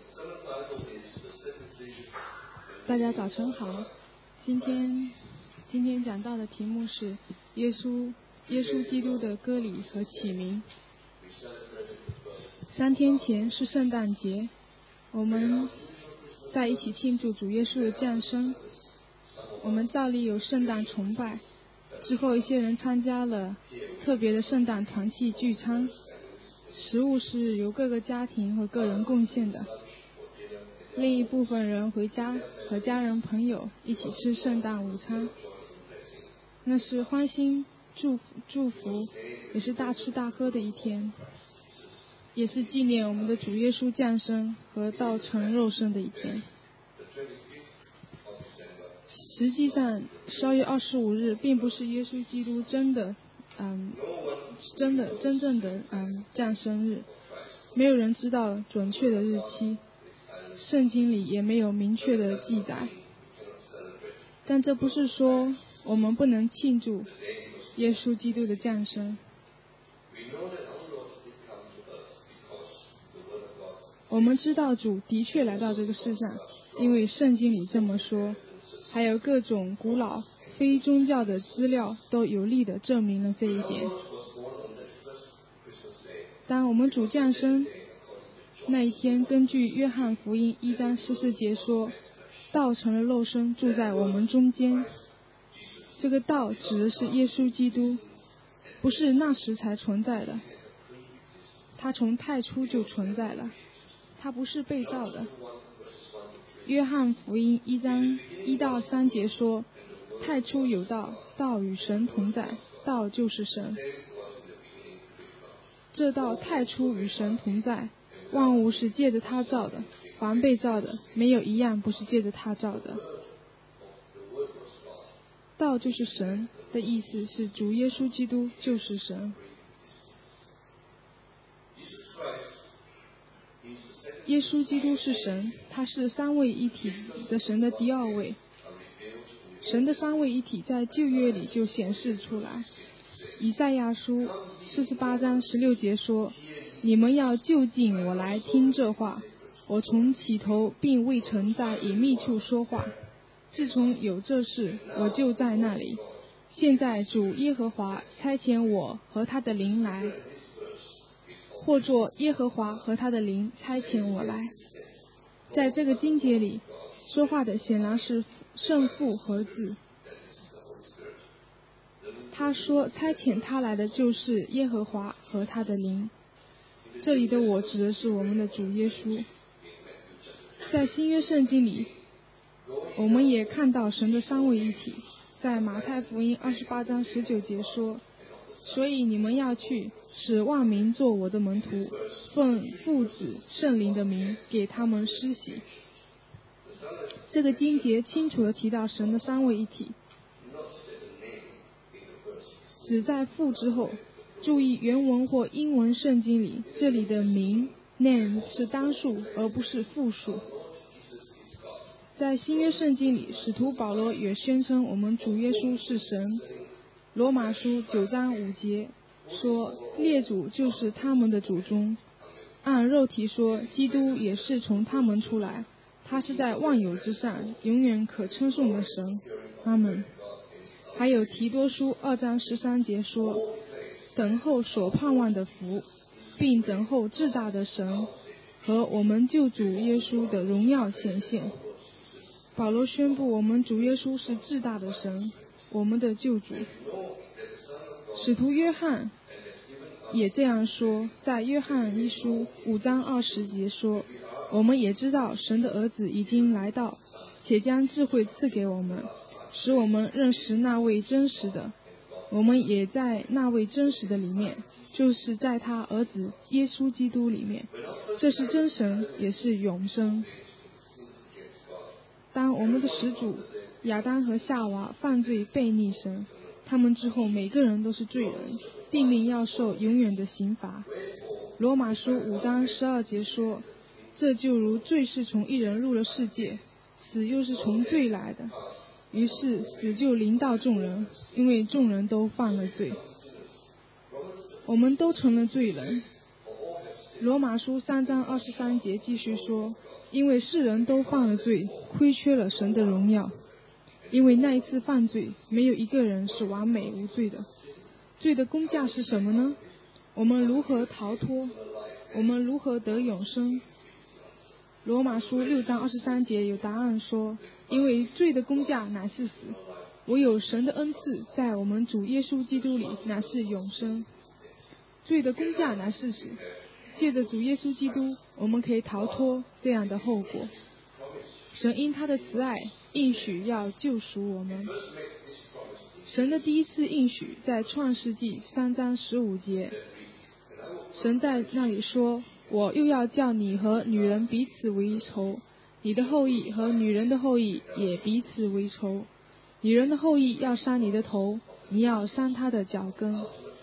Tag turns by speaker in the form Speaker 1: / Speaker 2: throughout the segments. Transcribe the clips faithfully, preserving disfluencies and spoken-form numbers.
Speaker 1: 大家早晨好，今天今天讲到的题目是耶稣耶稣基督的割礼和启明。三天前是圣诞节，我们在一起庆祝主耶稣的降生。我们照例有圣诞崇拜，之后一些人参加了特别的圣诞团契聚餐，食物是由各个家庭和个人贡献的。另一部分人回家和家人朋友一起吃圣诞午餐，那是欢欣祝福祝福，也是大吃大喝的一天，也是纪念我们的主耶稣降生和道成肉身的一天。实际上十二月二十五日并不是耶稣基督真的嗯真的真正的嗯降生日，没有人知道准确的日期，圣经里也没有明确的记载。但这不是说我们不能庆祝耶稣基督的降生。我们知道主的确来到这个世上，因为圣经里这么说，还有各种古老非宗教的资料都有力地证明了这一点。当我们主降生那一天，根据约翰福音一章十四节说，道成了肉身住在我们中间。这个道指的是耶稣基督，不是那时才存在的，他从太初就存在了，他不是被造的。约翰福音一章一到三节说，太初有道，道与神同在，道就是神。这道太初与神同在，万物是借着他造的，凡被造的没有一样不是借着他造的。道就是神的意思是主耶稣基督就是神。耶稣基督是神，他是三位一体的神的第二位。神的三位一体在旧约里就显示出来。以赛亚书四十八章十六节说，你们要就近我来听这话，我从起头并未曾在隐秘处说话，自从有这事我就在那里。现在主耶和华差遣我和他的灵来，或作耶和华和他的灵差遣我来。在这个经节里说话的显然是圣父和子，他说差遣他来的就是耶和华和他的灵。这里的我指的是我们的主耶稣。在新约圣经里我们也看到神的三位一体，在马太福音二十八章十九节说，所以你们要去，使万民做我的门徒，奉父子圣灵的名给他们施洗。这个经节清楚地提到神的三位一体，只在父之后。注意原文或英文圣经里，这里的名 name 是单数而不是复数。在新约圣经里，使徒保罗也宣称我们主耶稣是神。罗马书九章五节说，列祖就是他们的祖宗，按肉体说，基督也是从他们出来，他是在万有之上，永远可称颂的神。阿们。还有提多书二章十三节说，等候所盼望的福，并等候至大的神和我们救主耶稣的荣耀显现。保罗宣布我们主耶稣是至大的神，我们的救主。使徒约翰也这样说，在约翰一书五章二十节说，我们也知道神的儿子已经来到，且将智慧赐给我们，使我们认识那位真实的。我们也在那位真实的里面，就是在他儿子耶稣基督里面，这是真神，也是永生。当我们的始祖亚当和夏娃犯罪悖逆神，他们之后每个人都是罪人，定命要受永远的刑罚。罗马书五章十二节说，这就如罪是从一人入了世界，死又是从罪来的，于是死就临到众人，因为众人都犯了罪，我们都成了罪人。罗马书三章二十三节继续说， 因为世人都犯了罪，亏缺了神的荣耀。因为那一次犯罪，没有一个人是完美无罪的。罪的工价是什么呢？我们如何逃脱？我们如何得永生？罗马书六章二十三节有答案说，因为罪的工价乃是死，唯有神的恩赐在我们主耶稣基督里乃是永生。罪的工价乃是死，借着主耶稣基督，我们可以逃脱这样的后果。神因他的慈爱应许要救赎我们。神的第一次应许在创世纪三章十五节，神在那里说，我又要叫你和女人彼此为仇，你的后裔和女人的后裔也彼此为仇，女人的后裔要伤你的头，你要伤她的脚跟。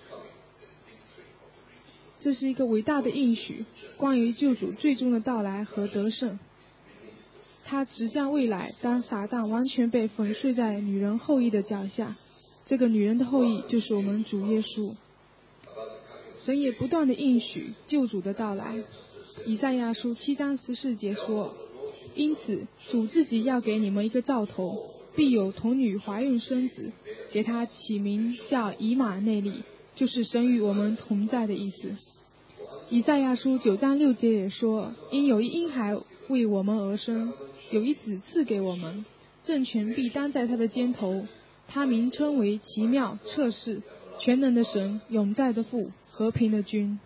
Speaker 1: 这是一个伟大的应许，关于救主最终的到来和得胜。他指向未来，当撒旦完全被粉碎在女人后裔的脚下，这个女人的后裔就是我们主耶稣。神也不断的应许救主的到来。以赛亚书七章十四节说，因此主自己要给你们一个兆头，必有童女怀孕生子，给他起名叫以马内利，就是神与我们同在的意思。以赛亚书九章六节也说，因有一婴孩为我们而生，有一子赐给我们，政权必担在他的肩头，他名称为奇妙、策士、全能的神、永在的父、和平的君。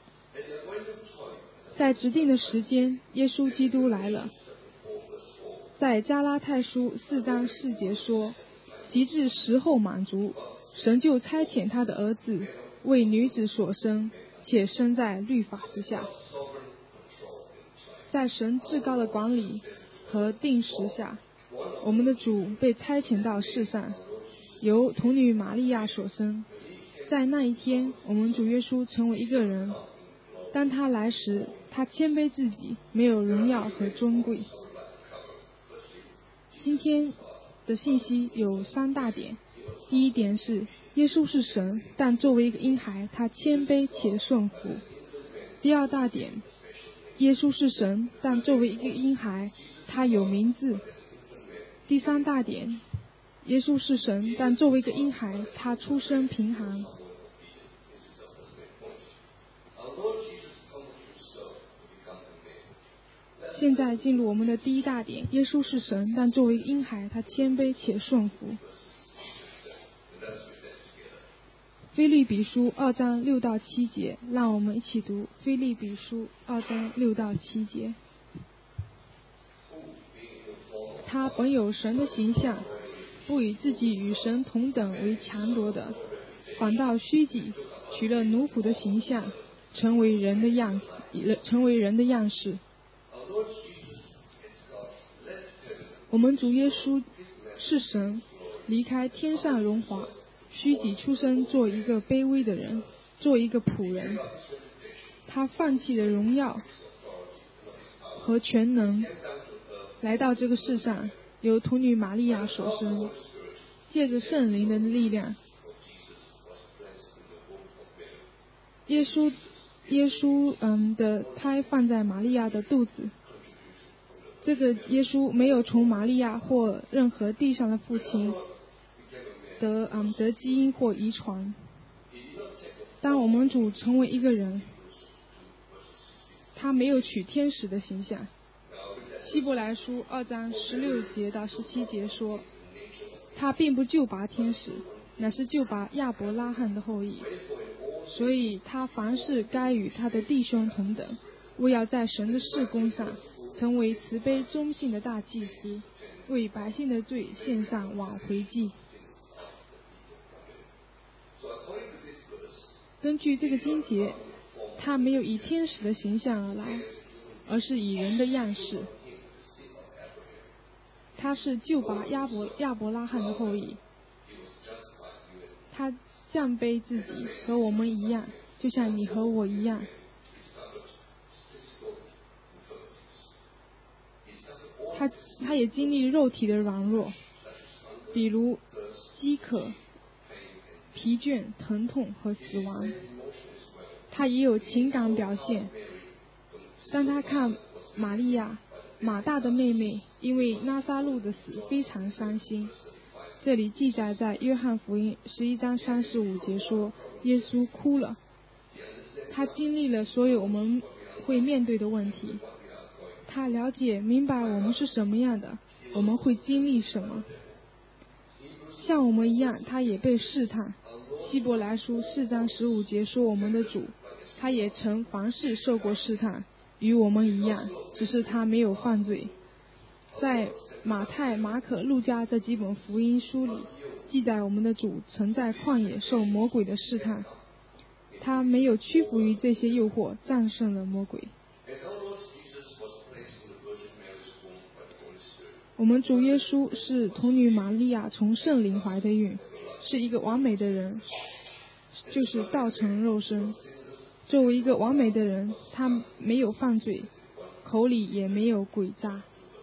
Speaker 1: 在指定的时间，耶稣基督来了。在加拉太书四章四节说，及至时候满足，神就差遣他的儿子为女子所生，且生在律法之下。在神至高的管理和定时下，我们的主被差遣到世上，由童女玛利亚所生。在那一天，我们主耶稣成为一个人，当他来时，他谦卑自己，没有荣耀和尊贵。今天的信息有三大点。第一点是，耶稣是神，但作为一个婴孩，他谦卑且顺服。第二大点，耶稣是神，但作为一个婴孩，他有名字。第三大点，耶稣是神，但作为一个婴孩，他出身贫寒。现在进入我们的第一大点，耶稣是神，但作为一个婴孩，他谦卑且顺服。腓立比书二章六到七节，让我们一起读腓立比书二章六到七节。他本有神的形象，不以自己与神同等为强夺的，反倒虚己，取了奴仆的形象，成为人的样式，成为人的样式。我们主耶稣是神，离开天上荣华，虚己出生，做一个卑微的人，做一个仆人。他放弃了荣耀和全能，来到这个世上，由童女玛利亚所生，借着圣灵的力量，耶稣耶稣嗯的胎放在玛利亚的肚子。这个耶稣没有从玛利亚或任何地上的父亲得嗯得基因或遗传。当我们主成为一个人，他没有取天使的形象。希伯来书二章十六节到十七节说，他并不救拔天使，乃是救拔亚伯拉罕的后裔，所以他凡事该与他的弟兄同等，为要在神的事工上成为慈悲忠信的大祭司，为百姓的罪献上挽回祭。根据这个经节，他没有以天使的形象而来，而是以人的样式。他是救拔亚伯亚伯拉罕的后裔，他降卑自己，和我们一样，就像你和我一样。他他也经历肉体的软弱，比如饥渴、疲倦、疼痛和死亡。他也有情感表现。当他看玛利亚马大的妹妹因为拉撒路的死非常伤心。这里记载在约翰福音十一章三十五节说，耶稣哭了。他经历了所有我们会面对的问题，他了解明白我们是什么样的，我们会经历什么。像我们一样，他也被试探。希伯来书四章十五节说，我们的主他也曾凡事受过试探，与我们一样，只是他没有犯罪。在马太、马可、路加这几本福音书里记载，我们的主曾在旷野受魔鬼的试探，他没有屈服于这些诱惑，战胜了魔鬼。我们主耶稣是童女玛利亚从圣灵怀的孕，是一个完美的人，就是道成肉身。作为一个完美的人，他没有犯罪，口里也没有诡诈。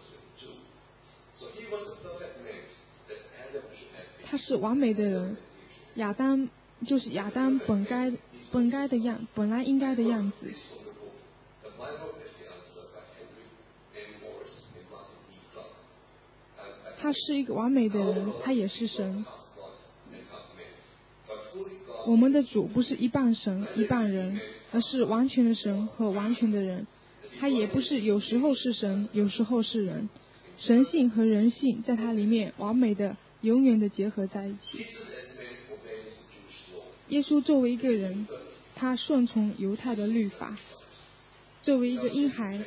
Speaker 1: 他是完美的人，亚当就是亚当本该本该的样，本来应该的样子。他是一个完美的人，他也是神。我们的主不是一半神一半人，而是完全的神和完全的人。他也不是有时候是神，有时候是人。神性和人性在他里面完美的永远的结合在一起。耶稣作为一个人，他顺从犹太的律法。作为一个婴孩，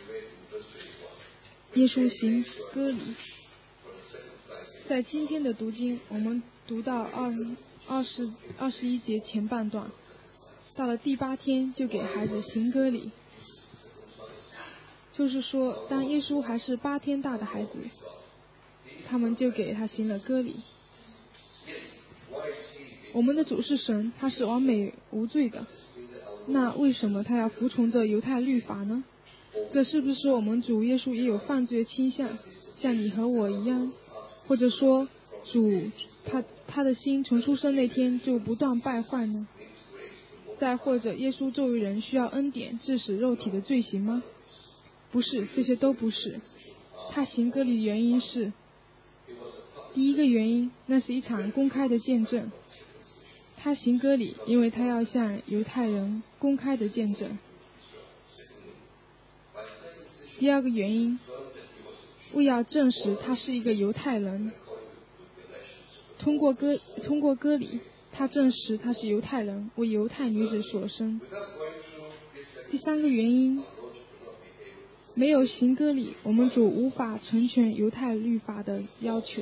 Speaker 1: 耶稣行割礼。在今天的读经，我们读到二二十二十一节前半段，到了第八天就给孩子行割礼，就是说，当耶稣还是八天大的孩子，他们就给他行了割礼。我们的主是神，他是完美无罪的，那为什么他要服从这犹太律法呢？这是不是说我们主耶稣也有犯罪倾向，像你和我一样？或者说主他他的心从出生那天就不断败坏呢？再或者耶稣作为人需要恩典致使肉体的罪行吗？不是，这些都不是。他行割礼的原因是，第一个原因，那是一场公开的见证。他行割礼，因为他要向犹太人公开的见证。第二个原因，为要证实他是一个犹太人，通过割通过割礼，他证实他是犹太人，为犹太女子所生。第三个原因，没有行割礼，我们主无法成全犹太律法的要求。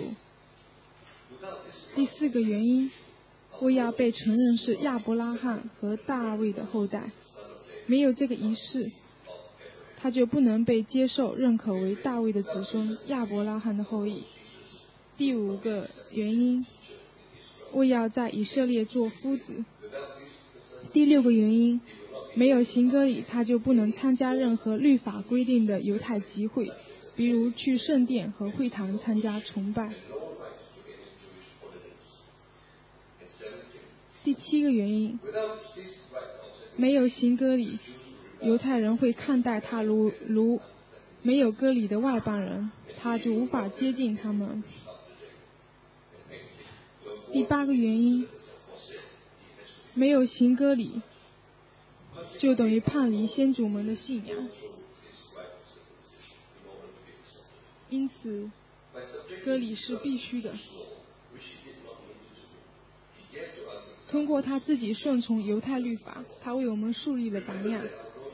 Speaker 1: 第四个原因，为要被承认是亚伯拉罕和大卫的后代，没有这个仪式，他就不能被接受认可为大卫的子孙，亚伯拉罕的后裔。第五个原因，为要在以色列做夫子。第六个原因，没有行割礼，他就不能参加任何律法规定的犹太集会，比如去圣殿和会堂参加崇拜。第七个原因，没有行割礼，犹太人会看待他如如没有割礼的外邦人，他就无法接近他们。第八个原因，没有行割礼，就等于叛离先祖们的信仰，因此割礼是必须的。通过他自己顺从犹太律法，他为我们树立了榜样。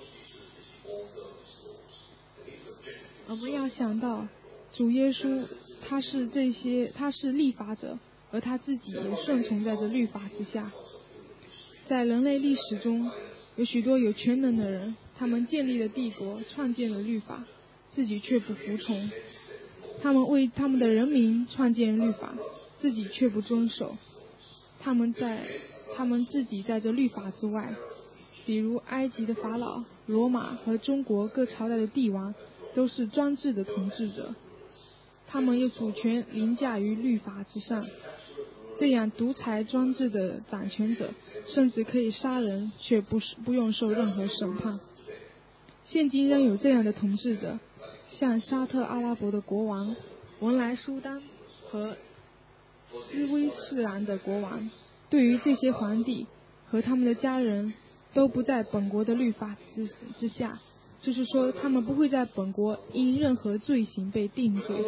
Speaker 1: 我们要想到主耶稣他是这些他是立法者，而他自己也顺从在这律法之下。在人类历史中，有许多有权能的人，他们建立了帝国，创建了律法，自己却不服从。他们为他们的人民创建律法，自己却不遵守。他们在他们自己在这律法之外，比如埃及的法老、罗马和中国各朝代的帝王，都是专制的统治者。他们有主权凌驾于律法之上。这样独裁专制的掌权者，甚至可以杀人，却不不用受任何审判。现今仍有这样的统治者， 像沙特阿拉伯的国王、文莱苏丹和斯威士兰的国王，对于这些皇帝和他们的家人都不在本国的律法之之下，就是说他们不会在本国因任何罪行被定罪。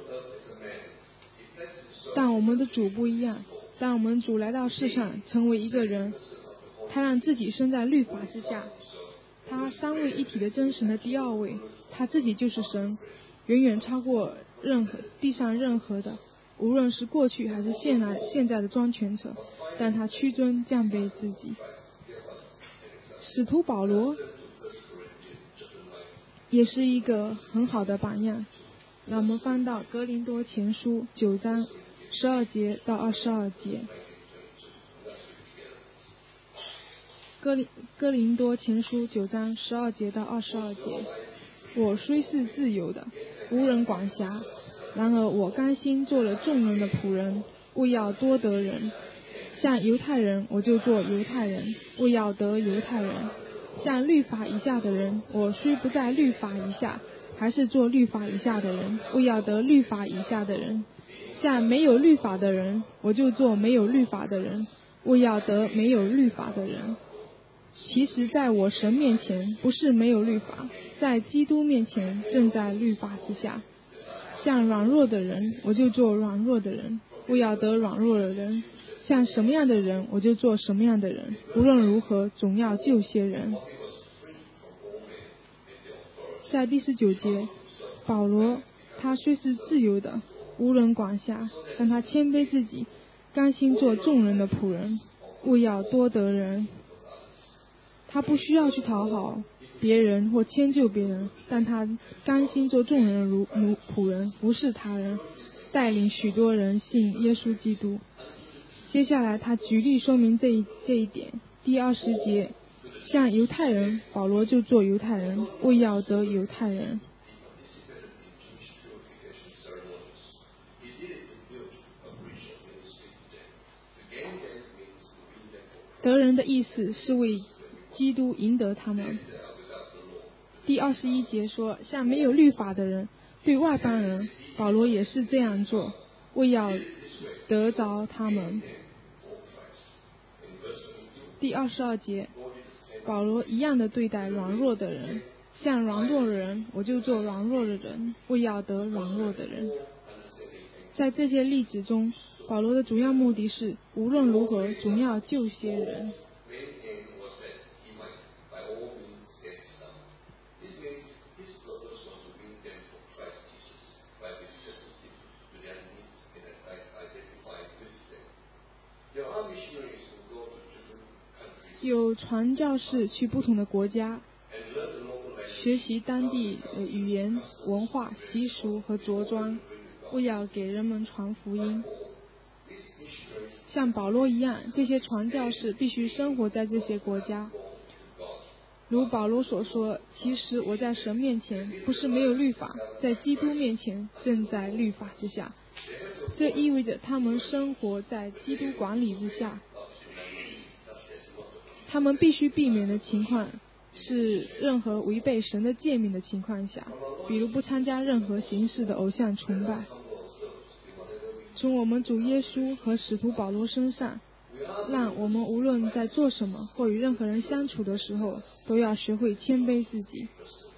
Speaker 1: 但我们的主不一样，当我们主来到世上成为一个人，他让自己身在律法之下，他三位一体的真神的第二位，他自己就是神，远远超过任何地上任何的，无论是过去还是现在现在的专权者，但他屈尊降卑自己。使徒保罗也是一个很好的榜样。让我们翻到哥林多前书九章十二节到二十二节。哥林哥林多前书九章十二节到二十二节。我虽是自由的，无人管辖，然而我甘心做了众人的仆人，为要多得人。像犹太人，我就做犹太人，为要得犹太人。像律法以下的人，我虽不在律法以下，还是做律法以下的人，为要得律法以下的人。像没有律法的人，我就做没有律法的人，为要得没有律法的人。其实在我神面前不是没有律法，在基督面前正在律法之下。像软弱的人，我就做软弱的人，为要得软弱的人。像什么样的人，我就做什么样的人，无论如何总要救些人。在第十九节，保罗他虽是自由的，无人管辖，但他谦卑自己，甘心做众人的仆人，为要多得人。他不需要去讨好别人或迁就别人，但他甘心做众人的奴奴仆人，服侍他人，带领许多人信耶稣基督。接下来他举例说明这一这一点。第二十节，像犹太人，保罗就做犹太人，为要得犹太人。得人的意思是为基督赢得他们。第二十一节说，像没有律法的人，对外邦人，保罗也是这样做，为要得着他们。第二十二节，保罗一样的对待软弱的人，像软弱的人，我就做软弱的人，为要得软弱的人。在这些例子中，保罗的主要目的是无论如何总要救些人。有传教士去不同的国家，学习当地的语言、文化、习俗和着装，为要给人们传福音。像保罗一样，这些传教士必须生活在这些国家。如保罗所说，其实我在神面前不是没有律法，在基督面前正在律法之下。这意味着他们生活在基督管理之下。他们必须避免的情况是任何违背神的诫命的情况下，比如不参加任何形式的偶像崇拜。从我们主耶稣和使徒保罗身上，让我们无论在做什么或与任何人相处的时候，都要学会谦卑自己。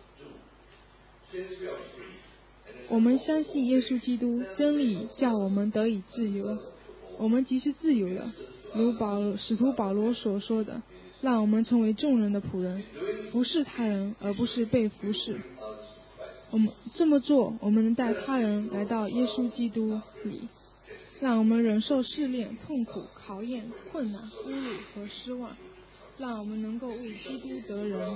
Speaker 1: 我们相信耶稣基督，真理叫我们得以自由。我们即是自由的，如保使徒保罗所说的，让我们成为众人的仆人，服侍他人而不是被服侍。我们这么做，我们能带他人来到耶稣基督里，让我们忍受试炼、痛苦、考验、困难、侮辱和失望，让我们能够为基督得人。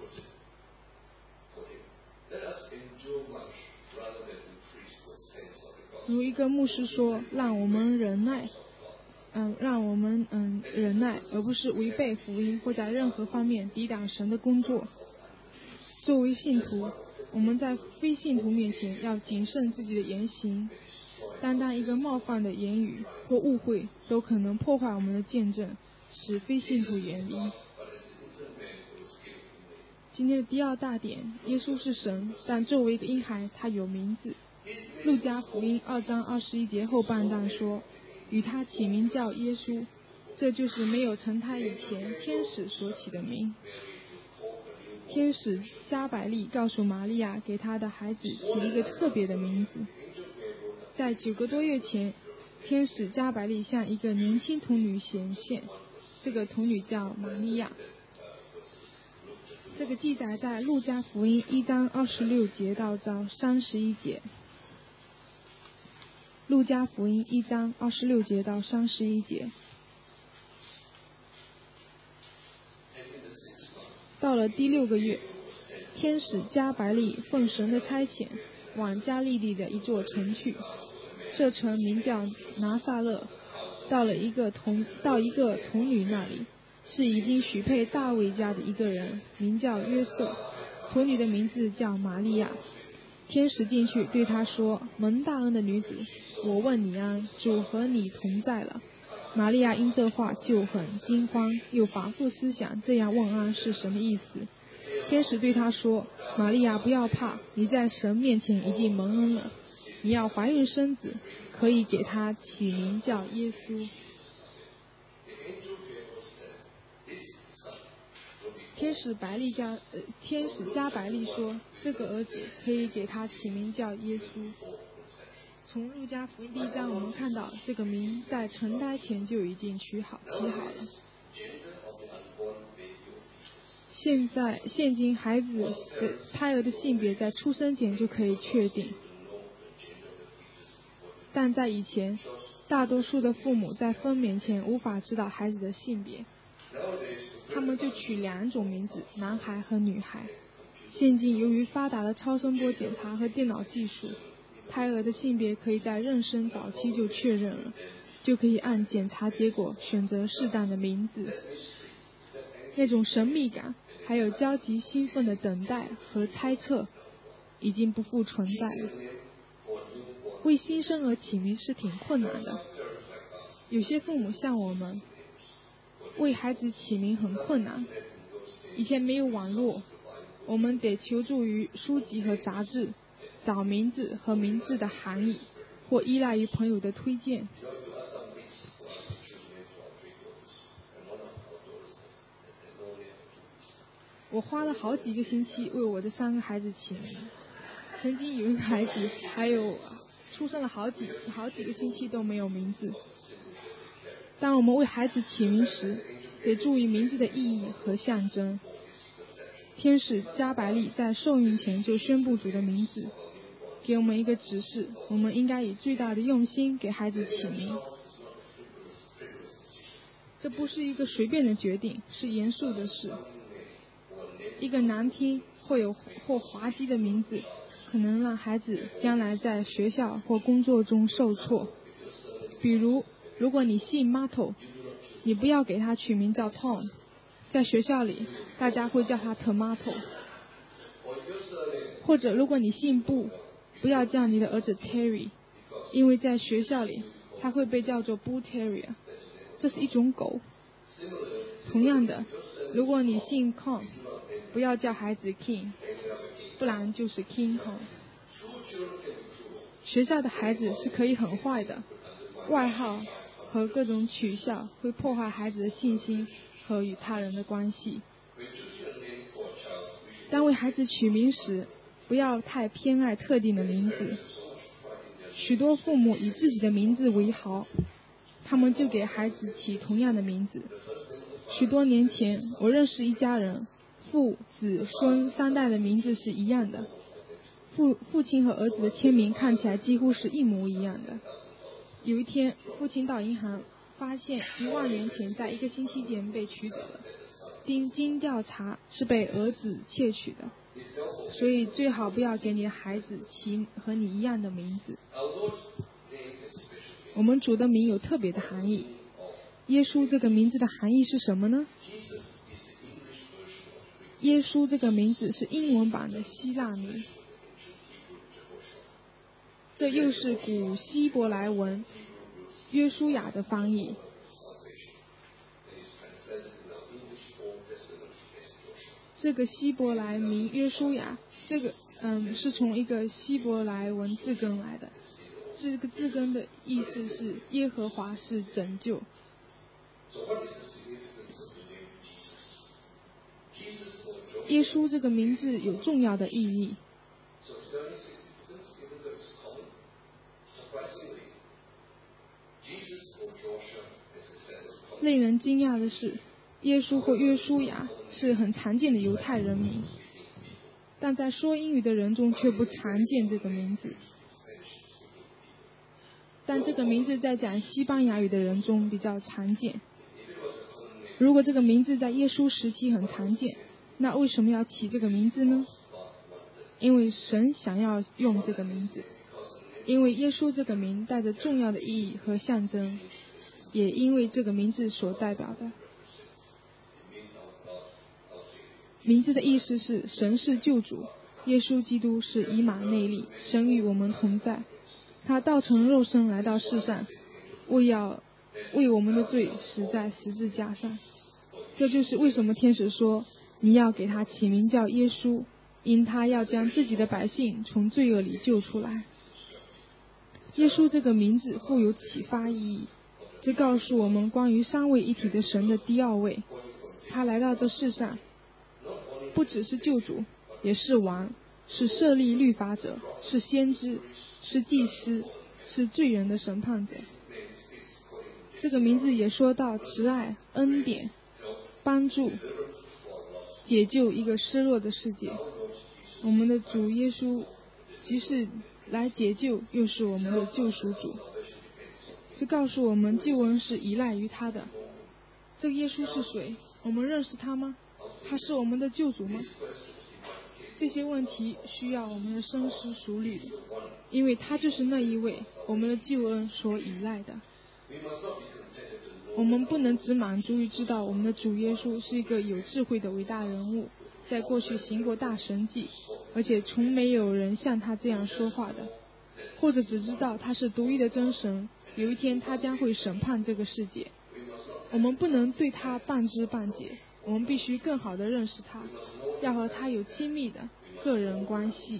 Speaker 1: 如一个牧师说，让我们忍耐，嗯，让我们嗯忍耐，而不是违背福音或在任何方面抵挡神的工作。作为信徒，我们在非信徒面前要谨慎自己的言行，单单一个冒犯的言语或误会都可能破坏我们的见证，使非信徒远离。 今天的第二大点，耶稣是神，但作为一个婴孩，他有名字。路加福音二章二十一节后半段说，与他起名叫耶稣，这就是没有成胎以前天使所起的名。天使加百利告诉玛利亚，给他的孩子起了一个特别的名字。在九个多月前，天使加百利向一个年轻童女显现，这个童女叫玛利亚。这个记载在路加福音一章二十六节到到三十一节。路加福音一章二十六节到三十一节。到了第六个月，天使加百利奉神的差遣，往加利利的一座城去，这城名叫拿撒勒。到了一个童到一个童女那里，是已经许配大卫家的一个人，名叫约瑟，童女的名字叫玛利亚。天使进去对他说，蒙大恩的女子，我问你安，主和你同在了。玛利亚因这话就很惊慌，又反复思想这样问安是什么意思。天使对他说，玛利亚不要怕，你在神面前已经蒙恩了，你要怀孕生子，可以给他起名叫耶稣。天使白利加呃，天使加百利说，这个儿子可以给他起名叫耶稣。从路加福音第一章我们看到，这个名在成胎前就已经取好起好了。现在现今孩子的胎儿的性别在出生前就可以确定，但在以前，大多数的父母在分娩前无法知道孩子的性别，他们就取两种名字，男孩和女孩。现今由于发达的超声波检查和电脑技术，胎儿的性别可以在妊娠早期就确认了，就可以按检查结果选择适当的名字。那种神秘感，还有焦急兴奋的等待和猜测，已经不复存在了。为新生儿起名是挺困难的，有些父母像我们，为孩子起名很困难。以前没有网络，我们得求助于书籍和杂志，找名字和名字的含义，或依赖于朋友的推荐。我花了好几个星期为我的三个孩子起名，曾经有一个孩子还有出生了好几好几个星期都没有名字。当我们为孩子起名时，得注意名字的意义和象征。天使加百利在受孕前就宣布主的名字，给我们一个指示，我们应该以最大的用心给孩子起名。这不是一个随便的决定，是严肃的事。一个难听或有或滑稽的名字，可能让孩子将来在学校或工作中受挫。比如，如果你姓 Mato， 你不要给他取名叫 Tom， 在学校里大家会叫他 Tomato。 或者如果你姓布，不要叫你的儿子 Terry， 因为在学校里他会被叫做 Bull Terrier， 这是一种狗。同样的，如果你姓 Kong， 不要叫孩子 King， 不然就是 King Kong。 学校的孩子是可以很坏的，外号和各种取笑会破坏孩子的信心和与他人的关系。当为孩子取名时，不要太偏爱特定的名字。许多父母以自己的名字为豪，他们就给孩子起同样的名字。许多年前，我认识一家人，父子孙三代的名字是一样的，父父亲和儿子的签名看起来几乎是一模一样的。有一天，父亲到银行发现一万元钱在一个星期前被取走了，经调查是被儿子窃取的，所以最好不要给你的孩子起和你一样的名字。我们主的名有特别的含义，耶稣这个名字的含义是什么呢？耶稣这个名字是英文版的希腊名，这又是古希伯来文约书亚的翻译。 这个希伯来名约书亚，这个嗯是从一个希伯来文字根来的，这个字根的意思是耶和华是拯救。耶稣这个名字有重要的意义。令人惊讶的是，耶稣或约书亚是很常见的犹太人名，但在说英语的人中却不常见这个名字。但这个名字在讲西班牙语的人中比较常见。如果这个名字在耶稣时期很常见，那为什么要起这个名字呢？因为神想要用这个名字，因为耶稣这个名带着重要的意义和象征，也因为这个名字所代表的。名字的意思是神是救主，耶稣基督是以马内利，神与我们同在。他道成肉身来到世上，为要为我们的罪死在十字架上。这就是为什么天使说你要给他起名叫耶稣，因他要将自己的百姓从罪恶里救出来。耶稣这个名字富有启发意义，这告诉我们关于三位一体的神的第二位。他来到这世上，不只是救主，也是王，是设立律法者，是先知，是祭司，是罪人的审判者。这个名字也说到慈爱、恩典、帮助、解救一个失落的世界。我们的主耶稣即是来解救，又是我们的救赎主。这告诉我们救恩是依赖于他的。这个耶稣是谁？我们认识他吗？他是我们的救主吗？这些问题需要我们的深思熟虑的，因为他就是那一位我们的救恩所依赖的。我们不能只满足于知道我们的主耶稣是一个有智慧的伟大人物，在过去行过大神迹，而且从没有人像他这样说话的，或者只知道他是独一的真神，有一天他将会审判这个世界。我们不能对他半知半解，我们必须更好地认识他，要和他有亲密的个人关系。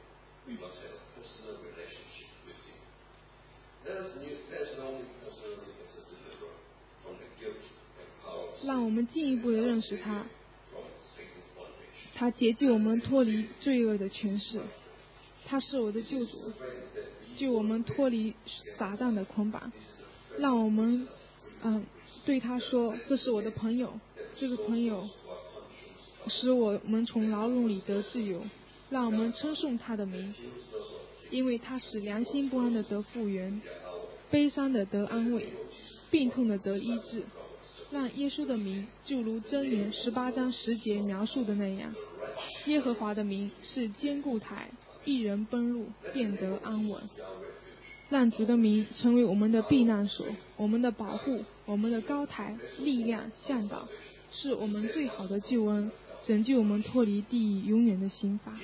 Speaker 1: 让我们进一步地认识他，他解救我们脱离罪恶的权势，他是我的救主，救我们脱离撒旦的捆绑。让我们嗯，对他说，这是我的朋友，这个朋友使我们从牢笼里得自由。让我们称颂他的名，因为他使良心不安的得复原，悲伤的得安慰，病痛的得医治。让耶稣的名就如箴言十八章十节描述的那样，耶和华的名是坚固台，一人奔入便得安稳。让主的名成为我们的避难所，我们的保护，我们的高台，力量，向导，是我们最好的救恩，拯救我们脱离地狱永远的刑罚。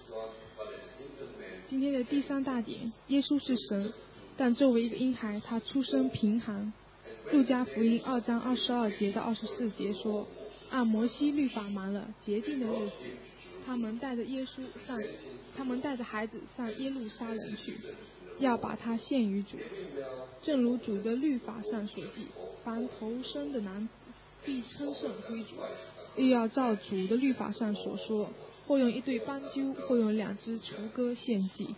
Speaker 1: 今天的第三大点，耶稣是神，但作为一个婴孩，他出生贫寒。路加福音二章二十二节到二十四节说，按摩西律法满了洁净的日子，他们带着耶稣上，他们带着孩子上耶路撒冷去，要把他献于主。正如主的律法上所记，凡头生的男子必称圣归主，又要照主的律法上所说，或用一对斑鸠，或用两只雏鸽献祭。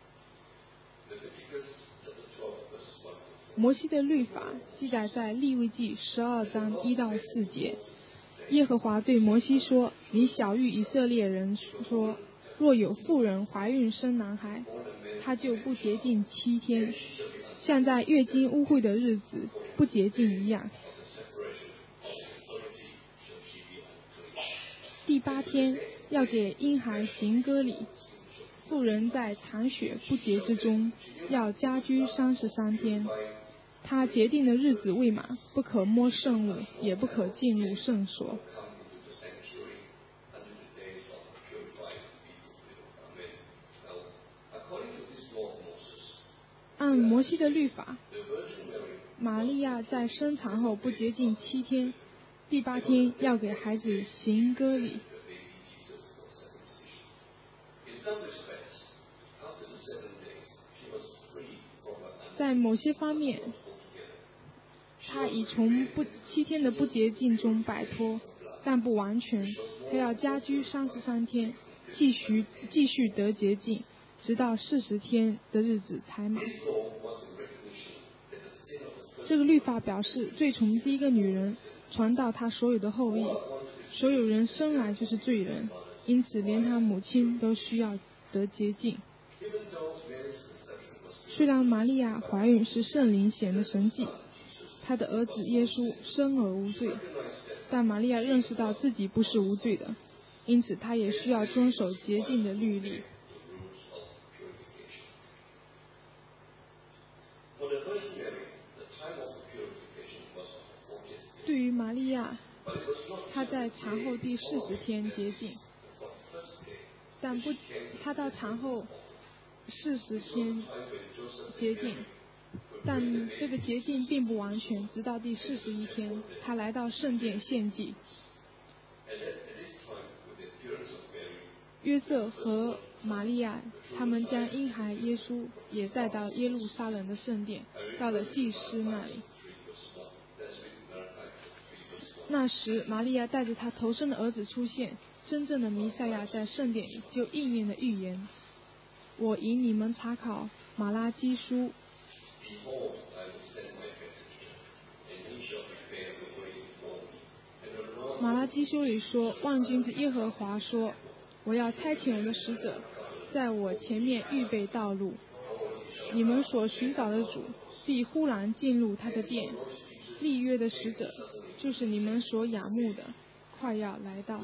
Speaker 1: 摩西的律法记载在利未记十二章一到四节。耶和华对摩西说，你晓谕以色列人说，若有妇人怀孕生男孩，他就不洁净七天，像在月经污秽的日子不洁净一样。第八天要给婴孩行割礼，妇人在残血不洁之中，要家居三十三天。他洁定的日子未满，不可摸圣物，也不可进入圣所。按摩西的律法，玛利亚在生产后不洁净七天，第八天要给孩子行割礼。 在某些方面，他已从不七天的不洁净中摆脱，但不完全，他要家居三十三天，继续继续得洁净，直到四十天的日子才满。这个律法表示，罪从第一个女人传到她所有的后裔，所有人生来就是罪人，因此连她母亲都需要得洁净。虽然玛利亚怀孕是圣灵显的神迹，她的儿子耶稣生而无罪，但玛利亚认识到自己不是无罪的，因此她也需要遵守洁净的律例。对于玛利亚，她在产后第四十天洁净，但不，她到产后四十天洁净，但这个洁净并不完全，直到第四十一天，她来到圣殿献祭。约瑟和玛利亚他们将婴孩耶稣也带到耶路撒冷的圣殿，到了祭司那里。那时玛利亚带着她头生的儿子出现，真正的弥赛亚在圣殿里就应验了预言。我引你们查考马拉基书，马拉基书里说，万军之耶和华说，我要差遣我的使者在我前面预备道路，你们所寻找的主必忽然进入他的殿，立约的使者就是你们所仰慕的，快要来到。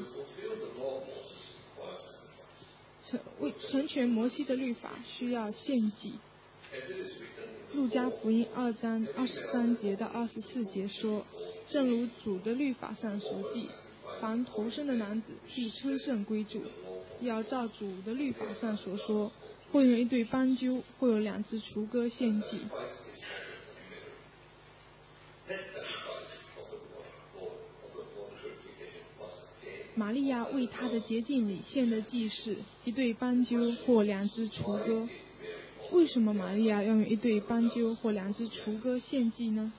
Speaker 1: 成为成全摩西的律法需要献祭。路加福音二章二十三节到二十四节说，正如主的律法上所记，凡头生的男子必称圣归主，要照主的律法上所说，会有一对斑鸠，会有两只雏鸽献祭。玛利亚为她的洁净礼献的祭是一对斑鸠或两只雏鸽。为什么玛利亚要用一对斑鸠或两只雏鸽献祭呢？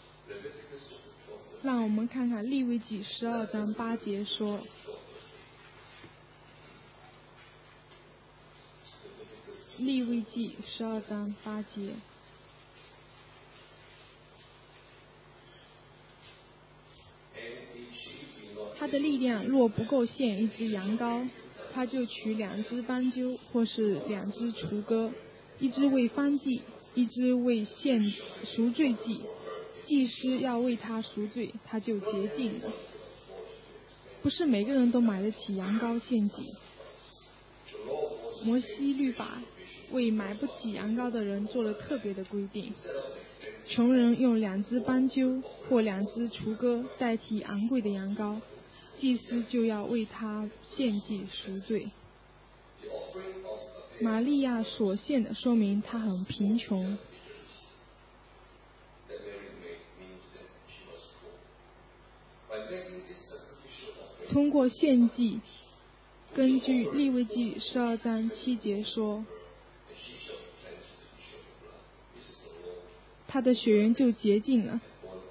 Speaker 1: 让我们看看利未记十二章八节说，利未记十二章八节，他的力量若不够献一只羊羔，他就取两只斑鸠或是两只雏鸽，一只为燔祭，一只为献赎罪祭。祭司要为他赎罪，他就洁净了。不是每个人都买得起羊羔献祭。摩西律法为买不起羊羔的人做了特别的规定，穷人用两只斑鸠或两只雏鸽代替昂贵的羊羔，祭司就要为他献祭赎罪。玛利亚所献的说明她很贫穷。通过献祭，根据利未记十二章七节说，他的血缘就洁净了。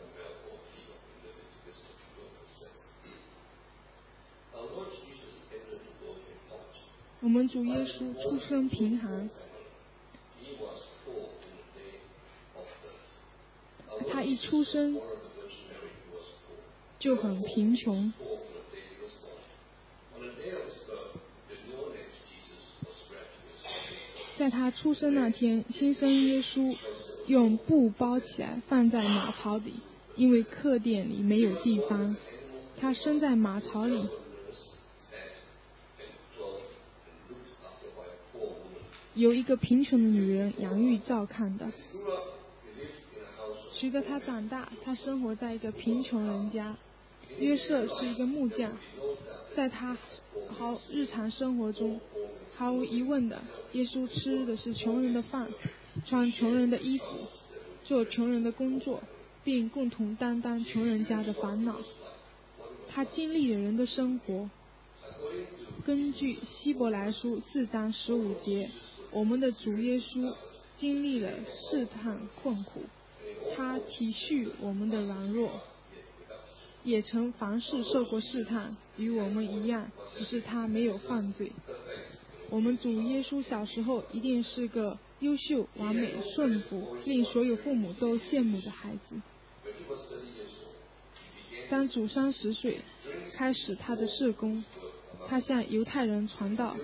Speaker 1: 我们主耶稣出生贫寒，他一出生就很贫穷。在他出生那天，新生耶稣用布包起来放在马槽里，因为客店里没有地方。他生在马槽里，有一个贫穷的女人养育照看的。随着他长大，他生活在一个贫穷人家。约瑟是一个木匠，在他好日常生活中，毫无疑问的，耶稣吃的是穷人的饭，穿穷人的衣服，做穷人的工作，并共同担当穷人家的烦恼。他经历了人的生活。 根据希伯来书四章十五节，我们的主耶稣经历了试探困苦，他体恤我们的软弱，也曾凡事受过试探，与我们一样，只是他没有犯罪。我们主耶稣小时候一定是个优秀、完美、顺服，令所有父母都羡慕的孩子。当主三十岁开始他的事工，他向犹太人传道。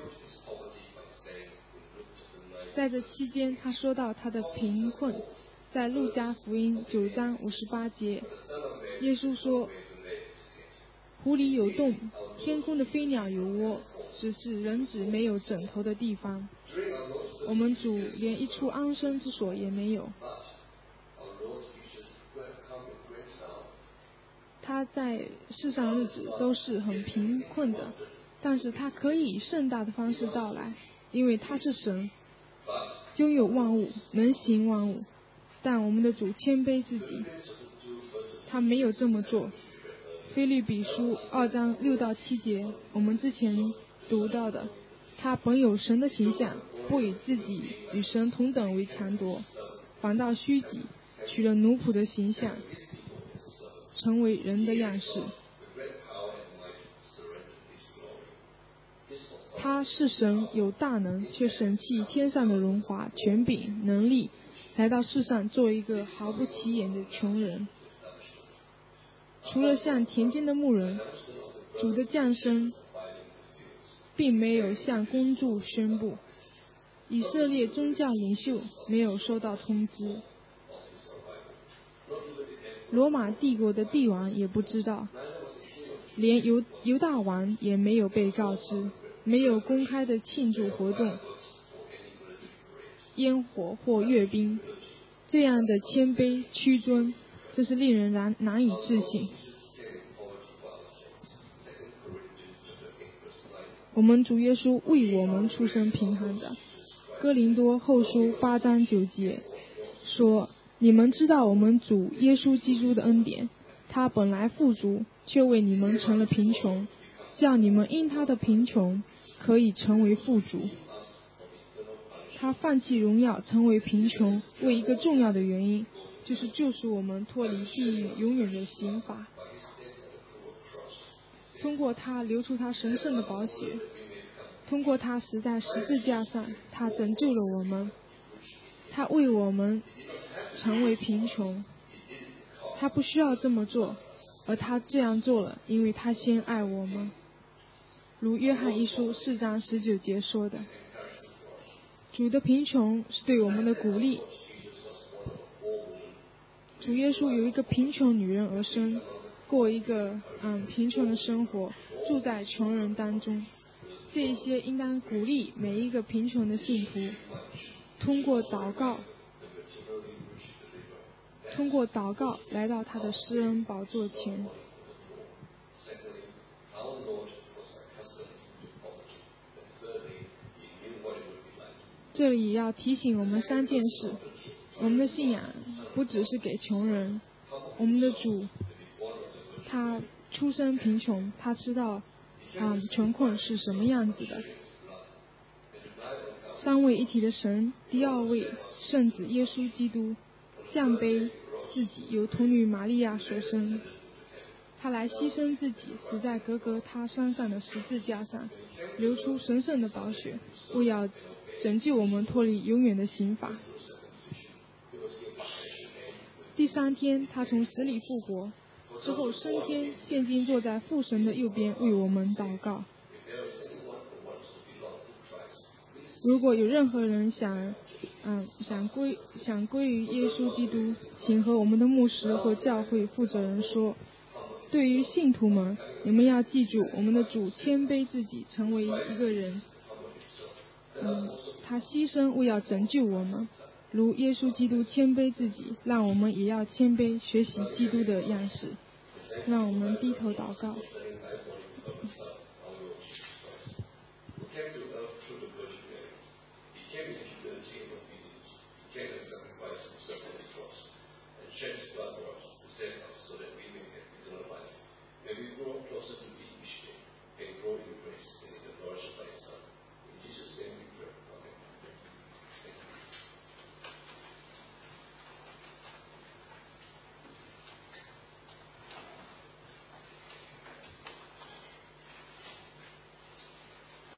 Speaker 1: 在这期间，他说到他的贫困，在路加福音九章五十八节，耶稣说：湖里有洞，天空的飞鸟有窝，只是人子没有枕头的地方。我们主连一处安身之所也没有。他在世上日子都是很贫困的，但是他可以以盛大的方式到来，因为他是神，拥有万物，能行万物。但我们的主谦卑自己，他没有这么做。腓立比书二章六到七节，我们之前读到的，他本有神的形象，不以自己与神同等为强夺，反倒虚己，取了奴仆的形象，成为人的样式。他是神，有大能，却舍弃天上的荣华、权柄、能力，来到世上做一个毫不起眼的穷人。除了像田间的牧人，主的降生并没有向公众宣布，以色列宗教领袖没有收到通知，罗马帝国的帝王也不知道，连犹犹大王也没有被告知，没有公开的庆祝活动、烟火或阅兵。这样的谦卑屈尊，真是令人难难以置信。我们主耶稣为我们出身贫寒的，哥林多后书八章九节说：你们知道我们主耶稣基督的恩典，他本来富足，却为你们成了贫穷，叫你们因他的贫穷可以成为富足。他放弃荣耀，成为贫穷，为一个重要的原因，就是救赎我们脱离地狱永远的刑罚。通过他流出他神圣的宝血，通过他死在十字架上，他拯救了我们，他为我们成为贫穷。他不需要这么做，而他这样做了，因为他先爱我们。如约翰一书四章十九节说的，主的贫穷是对我们的鼓励。主耶稣有一个贫穷女人而生，过一个嗯贫穷的生活，住在穷人当中。这些应当鼓励每一个贫穷的信徒，通过祷告，通过祷告来到他的施恩宝座前。这里要提醒我们三件事：我们的信仰不只是给穷人，我们的主他出身贫穷，他知道嗯穷困是什么样子的。三位一体的神，第二位圣子耶稣基督降卑自己，由童女玛利亚所生，他来牺牲自己，死在格格他山上的十字架上，流出神圣的宝血，为要拯救我们脱离永远的刑罚。第三天，他从死里复活，之后升天，现今坐在父神的右边，为我们祷告。如果有任何人想，嗯，想归想归于耶稣基督，请和我们的牧师或教会负责人说。对于信徒们，你们要记住，我们的主谦卑自己，成为一个人。嗯，他牺牲为要拯救我们，如耶稣基督谦卑自己，让我们也要谦卑，学习基督的样式。让我们低头祷告。May we grow closer to the Ishmael and grow
Speaker 2: you basically the birthplace of